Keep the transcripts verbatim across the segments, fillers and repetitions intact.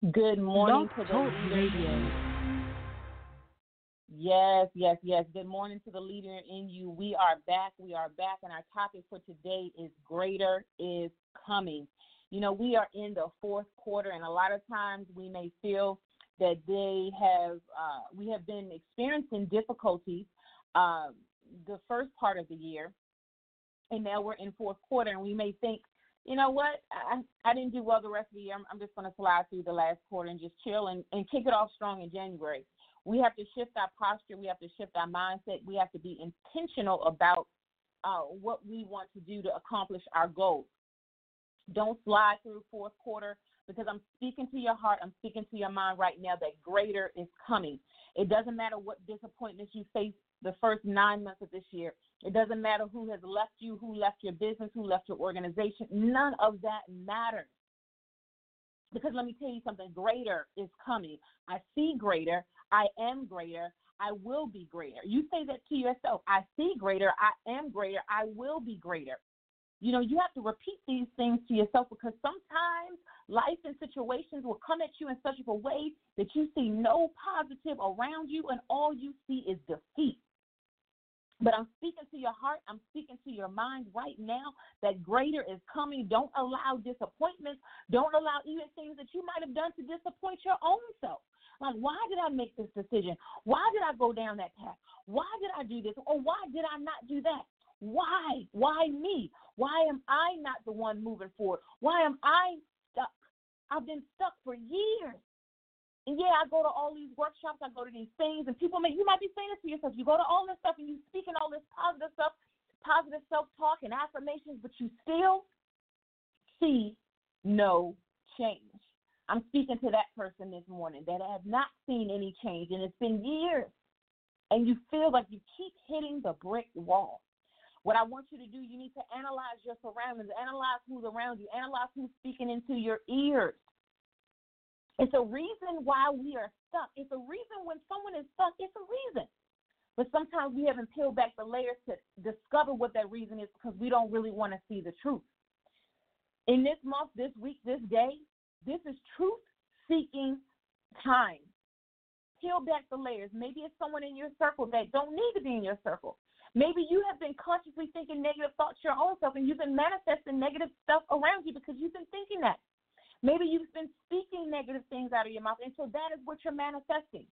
Good morning Blog to the Talk leader. Radio. Yes, yes, yes. Good morning to the leader in you. We are back. We are back, and our topic for today is greater is coming. You know, we are in the fourth quarter, and a lot of times we may feel that they have, uh, we have been experiencing difficulties uh, the first part of the year, and now we're in fourth quarter, and we may think, you know what, I, I didn't do well the rest of the year. I'm, I'm just going to slide through the last quarter and just chill and, and kick it off strong in January. We have to shift our posture. We have to shift our mindset. We have to be intentional about uh, what we want to do to accomplish our goals. Don't slide through fourth quarter because I'm speaking to your heart. I'm speaking to your mind right now that greater is coming. It doesn't matter what disappointments you face the first nine months of this year. It doesn't matter who has left you, who left your business, who left your organization. None of that matters. Because let me tell you something, greater is coming. I see greater. I am greater. I will be greater. You say that to yourself. I see greater. I am greater. I will be greater. You know, you have to repeat these things to yourself because sometimes life and situations will come at you in such a way that you see no positive around you and all you see is defeat. But I'm speaking to your heart. I'm speaking to your mind right now that greater is coming. Don't allow disappointments. Don't allow even things that you might have done to disappoint your own self. Like, why did I make this decision? Why did I go down that path? Why did I do this? Or why did I not do that? Why? Why me? Why am I not the one moving forward? Why am I stuck? I've been stuck for years. And yeah, I go to all these workshops, I go to these things, and people may, you might be saying this to yourself. You go to all this stuff and you speaking all this positive stuff, positive self-talk and affirmations, but you still see no change. I'm speaking to that person this morning that has not seen any change, and it's been years, and you feel like you keep hitting the brick wall. What I want you to do, you need to analyze your surroundings, analyze who's around you, analyze who's speaking into your ears. It's a reason why we are stuck. It's a reason when someone is stuck. It's a reason. But sometimes we haven't peeled back the layers to discover what that reason is because we don't really want to see the truth. In this month, this week, this day, this is truth-seeking time. Peel back the layers. Maybe it's someone in your circle that don't need to be in your circle. Maybe you have been consciously thinking negative thoughts your own self, and you've been manifesting negative stuff around you because you've been thinking that. Maybe you've been speaking negative things out of your mouth, and so that is what you're manifesting.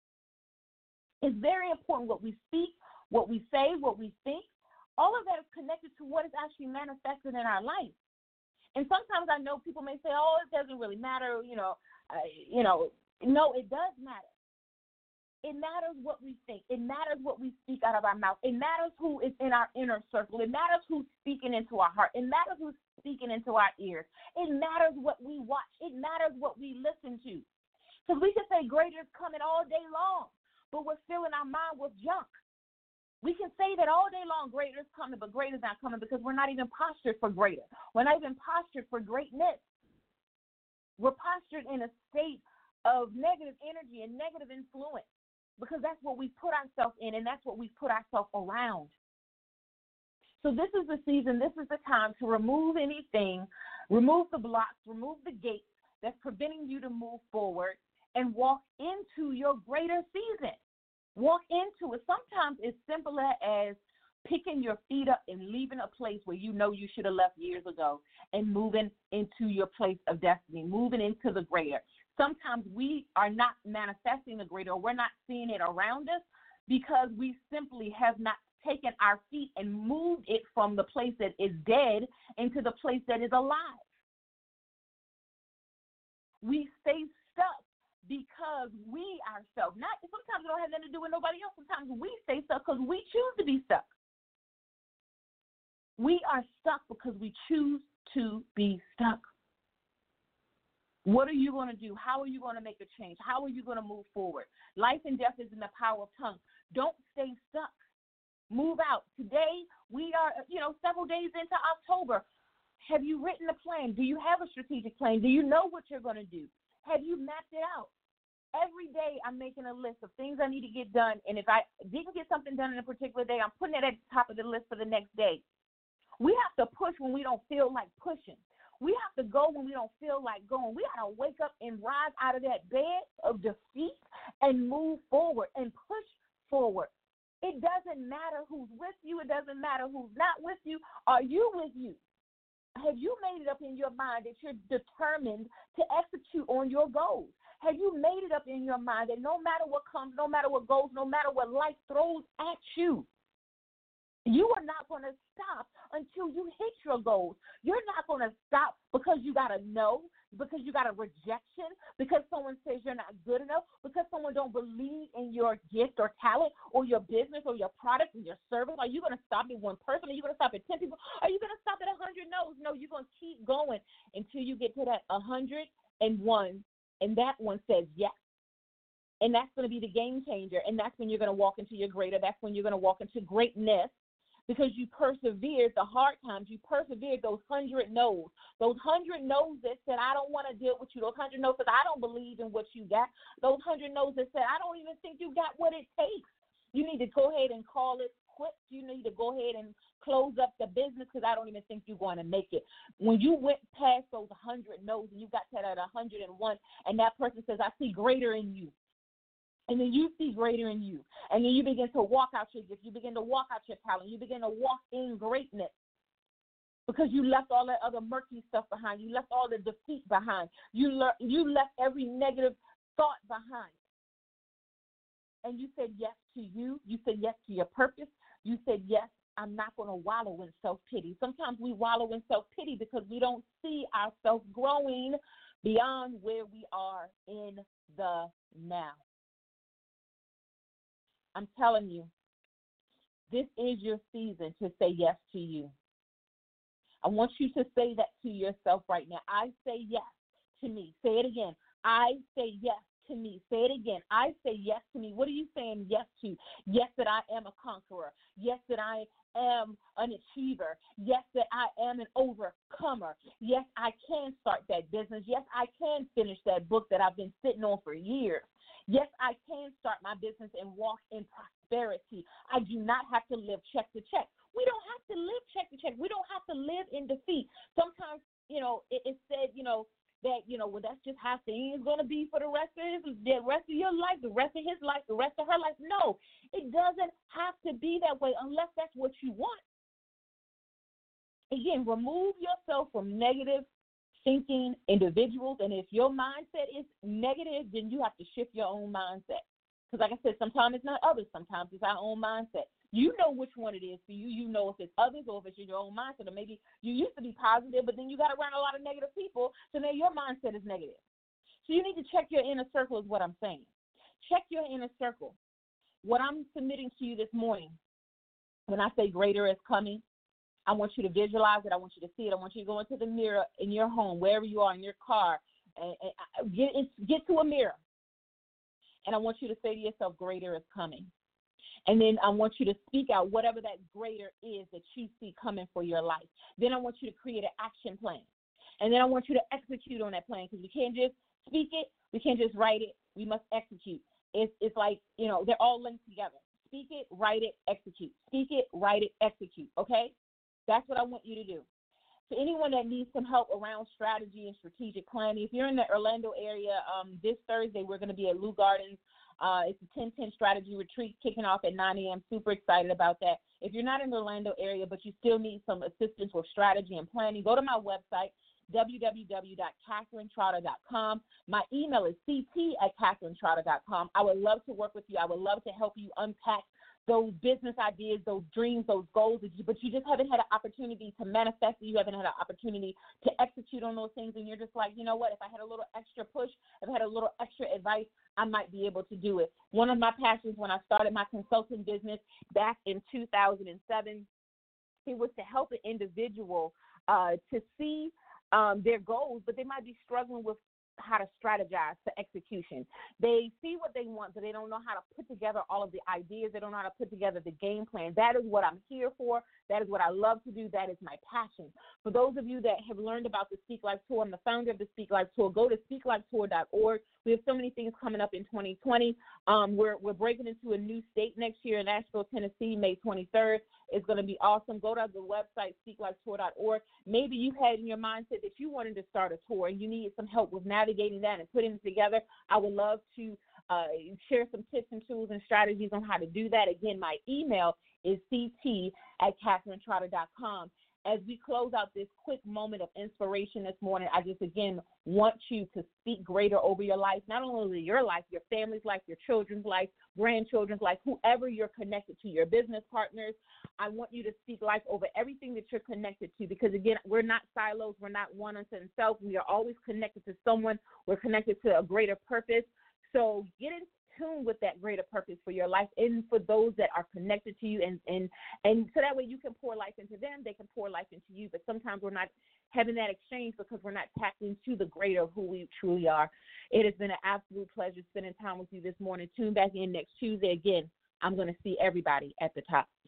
It's very important what we speak, what we say, what we think. All of that is connected to what is actually manifested in our life. And sometimes I know people may say, oh, it doesn't really matter, you know, uh, you know. No, it does matter. It matters what we think. It matters what we speak out of our mouth. It matters who is in our inner circle. It matters who's speaking into our heart. It matters who's speaking into our ears. It matters what we watch. It matters what we listen to. Because we can say greater is coming all day long, but we're filling our mind with junk. We can say that all day long, greater is coming, but greater is not coming because we're not even postured for greater. We're not even postured for greatness. We're postured in a state of negative energy and negative influence. Because that's what we put ourselves in, and that's what we put ourselves around. So this is the season, this is the time to remove anything, remove the blocks, remove the gates that's preventing you to move forward and walk into your greater season. Walk into it. Sometimes it's simple as picking your feet up and leaving a place where you know you should have left years ago and moving into your place of destiny, moving into the greater. Sometimes we are not manifesting the greater, or we're not seeing it around us because we simply have not taken our feet and moved it from the place that is dead into the place that is alive. We stay stuck because we ourselves, not sometimes it don't have nothing to do with nobody else. Sometimes we stay stuck because we choose to be stuck. We are stuck because we choose to be stuck. What are you going to do? How are you going to make a change? How are you going to move forward? Life and death is in the power of tongue. Don't stay stuck. Move out. Today, we are, you know, several days into October. Have you written a plan? Do you have a strategic plan? Do you know what you're going to do? Have you mapped it out? Every day I'm making a list of things I need to get done, and if I didn't get something done in a particular day, I'm putting it at the top of the list for the next day. We have to push when we don't feel like pushing. We have to go when we don't feel like going. We got to wake up and rise out of that bed of defeat and move forward and push forward. It doesn't matter who's with you. It doesn't matter who's not with you. Are you with you? Have you made it up in your mind that you're determined to execute on your goals? Have you made it up in your mind that no matter what comes, no matter what goes, no matter what life throws at you, you are not going to stop until you hit your goals. You're not going to stop because you got a no, because you got a rejection, because someone says you're not good enough, because someone don't believe in your gift or talent or your business or your product or your service. Are you going to stop at one person? Are you going to stop at ten people? Are you going to stop at one hundred no's? No, you're going to keep going until you get to that one hundred one, and that one says yes. And that's going to be the game changer, and that's when you're going to walk into your greater. That's when you're going to walk into greatness. Because you persevered the hard times, you persevered those hundred no's, those hundred no's that said, I don't want to deal with you, those hundred no's that I don't believe in what you got, those hundred no's that said, I don't even think you got what it takes. You need to go ahead and call it quits. You need to go ahead and close up the business because I don't even think you're going to make it. When you went past those hundred no's and you got to that one hundred one, and that person says, I see greater in you. And then you see greater in you. And then you begin to walk out your gift. You begin to walk out your talent. You begin to walk in greatness because you left all that other murky stuff behind. You left all the defeat behind. You, le- you left every negative thought behind. And you said yes to you. You said yes to your purpose. You said, yes, I'm not going to wallow in self-pity. Sometimes we wallow in self-pity because we don't see ourselves growing beyond where we are in the now. I'm telling you, this is your season to say yes to you. I want you to say that to yourself right now. I say yes to me. Say it again. I say yes to me. Say it again. I say yes to me. What are you saying yes to? Yes, that I am a conqueror. Yes, that I am an achiever. Yes, that I am an overcomer. Yes, I can start that business. Yes, I can finish that book that I've been sitting on for years. Yes, I can start my business and walk in prosperity. I do not have to live check to check. We don't have to live check to check. We don't have to live in defeat. Sometimes, you know, it, it's said, you know, that, you know, well, that's just how things going to be for the rest of his, the rest of your life, the rest of his life, the rest of her life. No, it doesn't have to be that way unless that's what you want. Again, remove yourself from negative thinking individuals, and if your mindset is negative, then you have to shift your own mindset. Because like I said, sometimes it's not others, sometimes it's our own mindset. You know which one it is for you. You know if it's others or if it's your own mindset, or maybe you used to be positive, but then you got around a lot of negative people, so now your mindset is negative. So you need to check your inner circle is what I'm saying. Check your inner circle. What I'm submitting to you this morning, when I say greater is coming, I want you to visualize it. I want you to see it. I want you to go into the mirror in your home, wherever you are, in your car, and, and get, get to a mirror. And I want you to say to yourself, greater is coming. And then I want you to speak out whatever that greater is that you see coming for your life. Then I want you to create an action plan. And then I want you to execute on that plan, because we can't just speak it. We can't just write it. We must execute. It's, it's like, you know, they're all linked together. Speak it, write it, execute. Speak it, write it, execute, okay? That's what I want you to do. So anyone that needs some help around strategy and strategic planning, if you're in the Orlando area, um, this Thursday we're going to be at Lou Gardens. Uh, it's a ten ten strategy retreat kicking off at nine a.m. Super excited about that. If you're not in the Orlando area but you still need some assistance with strategy and planning, go to my website, w w w dot catherine trotter dot com. My email is c t at catherine trotter dot com. I would love to work with you. I would love to help you unpack those business ideas, those dreams, those goals, but you just haven't had an opportunity to manifest it. You haven't had an opportunity to execute on those things, and you're just like, you know what, if I had a little extra push, if I had a little extra advice, I might be able to do it. One of my passions when I started my consulting business back in two thousand seven, it was to help an individual uh, to see um, their goals, but they might be struggling with how to strategize for execution. They see what they want, but they don't know how to put together all of the ideas. They don't know how to put together the game plan. That is what I'm here for. That is what I love to do. That is my passion. For those of you that have learned about the Speak Life Tour, I'm the founder of the Speak Life Tour. Go to speak life tour dot org. We have so many things coming up in twenty twenty. Um, we're we're breaking into a new state next year in Nashville, Tennessee, May twenty-third. It's going to be awesome. Go to the website, speak life tour dot org. Maybe you had in your mindset that you wanted to start a tour and you needed some help with navigating that and putting it together. I would love to uh, share some tips and tools and strategies on how to do that. Again, my email is c t at catherine trotter dot com. As we close out this quick moment of inspiration this morning, I just, again, want you to speak greater over your life, not only your life, your family's life, your children's life, grandchildren's life, whoever you're connected to, your business partners. I want you to speak life over everything that you're connected to because, again, we're not silos. We're not one unto themselves. We are always connected to someone. We're connected to a greater purpose. So get in tune with that greater purpose for your life and for those that are connected to you, and, and, and so that way you can pour life into them, they can pour life into you. But sometimes we're not having that exchange because we're not tapped into the greater of who we truly are. It has been an absolute pleasure spending time with you this morning. Tune back in next Tuesday. Again, I'm going to see everybody at the top.